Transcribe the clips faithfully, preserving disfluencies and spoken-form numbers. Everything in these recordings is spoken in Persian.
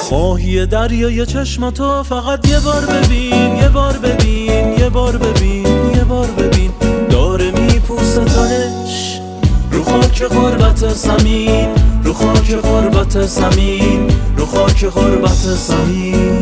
ماهی دریای چشماتو فقط یه بار ببین، یه بار ببین، یه بار ببین، یه بار ببین. داره میپوستتش رو خاک غربت زمین، رو خاک غربت زمین، رو خاک غربت زمین.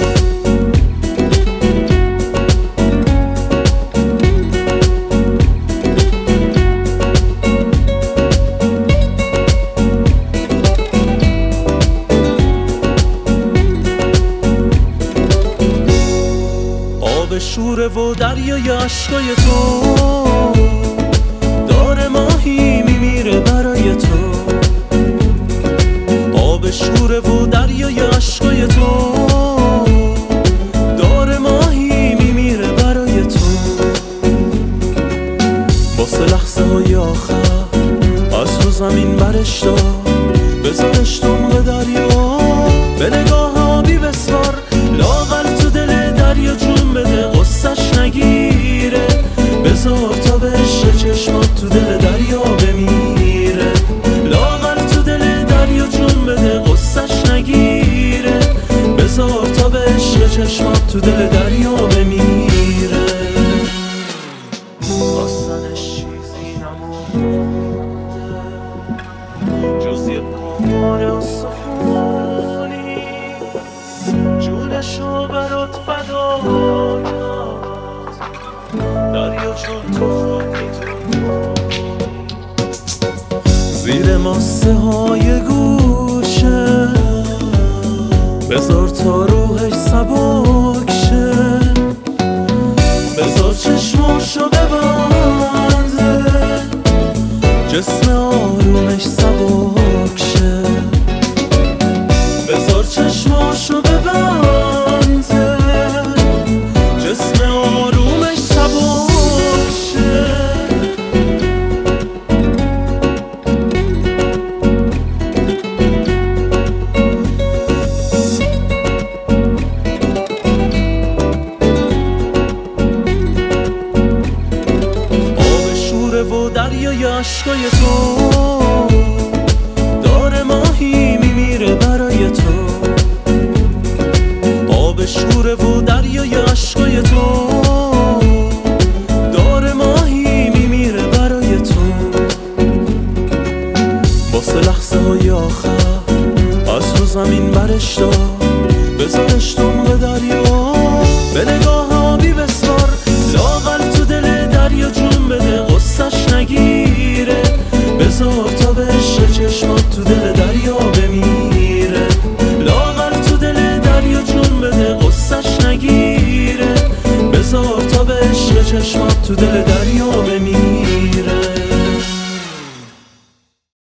آب شوره و دریای عشقای تو داره ماهی میمیره برای تو. آب شوره و دریای عشقای تو داره ماهی میمیره برای تو. واسه لحظه های آخر از رو زمین برش دار، بذارش دمغ دریا، به نگاه آبی بسپار، لاغر تو دل دریا جون بده، غصش نگیره، بذار تا بشه چشمات تو دل دریا بمیره. لاغر تو دل دریا جون بده، غصش نگیره، بذار تا بشه چشمات تو دل دریا بمیره. داستانش چیزی نمونده جز یه قمار آسمونی، جونشو برات فدا کرد دریا چون تو خود میتونی. زیر ماسه های گوشه بذار تا روحش سبک شه، بذار چشماشو ببنده، جسم آرومش سبک شه، بذار چشماشو ببنده، جسم آرومش سبک شه. آب شوره و دریای عشقای تو داره ماهی میمیره برای تو. آب شوره و دریای عشقای تو داره ماهی میمیره برای تو. واسه لحظه های آخر از رو زمین برش دار، بذارش دمغ دریا، به نگاه آبی بسپار، لاغر تو دل دریا جون بده، غصش نگیره، بذار تا بشه چشمات تو دل دریا بمیره. لاغر تو دل دریا جون بده، غصش نگیره، بذار تا بشه چشمات تو دل دریا